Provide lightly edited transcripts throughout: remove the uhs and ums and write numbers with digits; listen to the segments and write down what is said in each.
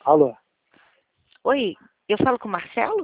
Alô? Oi, eu falo com o Marcelo?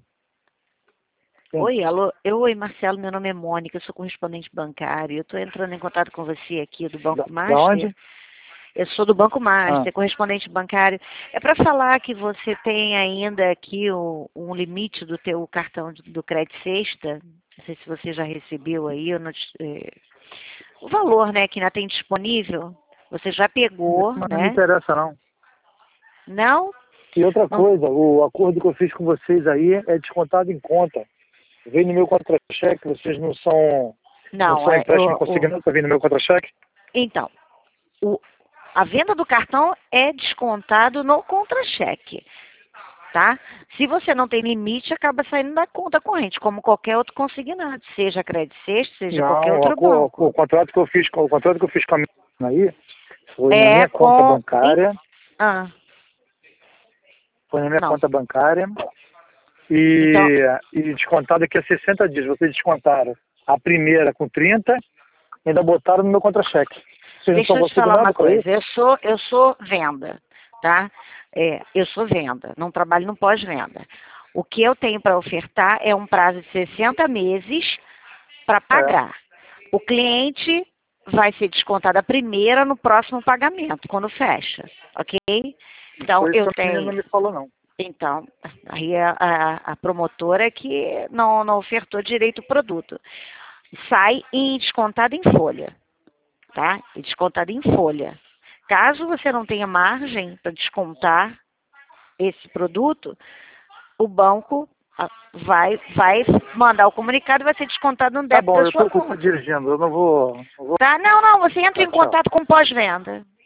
Sim. Oi, alô. Oi, Marcelo, meu nome é Mônica, eu sou correspondente bancário. Eu estou entrando em contato com você aqui do Banco Da Master. onde? Eu sou do Banco Master, Ah, correspondente bancário. É para falar que você tem ainda aqui um limite do teu cartão do Crédito Sexta. Não sei se você já recebeu aí, o valor, né, que ainda tem disponível. Você já pegou, mas não me né? interessa, não. Não? E outra Não, coisa, o acordo que eu fiz com vocês aí é descontado em conta. Vem no meu contra-cheque, vocês não não, são empréstimo consignado, tá vindo no meu contra-cheque? então, a venda do cartão é descontado no contra-cheque, tá? Se você não tem limite, acaba saindo da conta corrente, como qualquer outro consignado, seja Crédito Sexta, seja qualquer Não, outro banco. o contrato que eu fiz com a minha aí foi na É minha conta com... bancária, Ah, foi na minha não. conta bancária Então, e descontado aqui a 60 dias. Vocês descontaram a primeira com 30 e ainda botaram no meu contra-cheque. Vocês não deixa são eu te falar uma consignados para coisa. isso? Eu sou venda, tá? Eu sou venda, não trabalho no pós-venda. O que eu tenho para ofertar é um prazo de 60 meses para É. pagar. O cliente vai ser descontado a primeira no próximo pagamento, quando fecha, ok? Não Então, foi isso eu que a menina tenho... me falou, não. Então, aí a promotora que não ofertou direito o produto. Sai descontado em folha, tá? E descontado em folha. Caso você não tenha margem para descontar esse produto, o banco vai mandar o comunicado e vai ser descontado no Tá débito bom, da eu sua tô conta. dirigindo, eu não vou... Tá? Não, você entra Tá, em tchau. contato com pós-venda.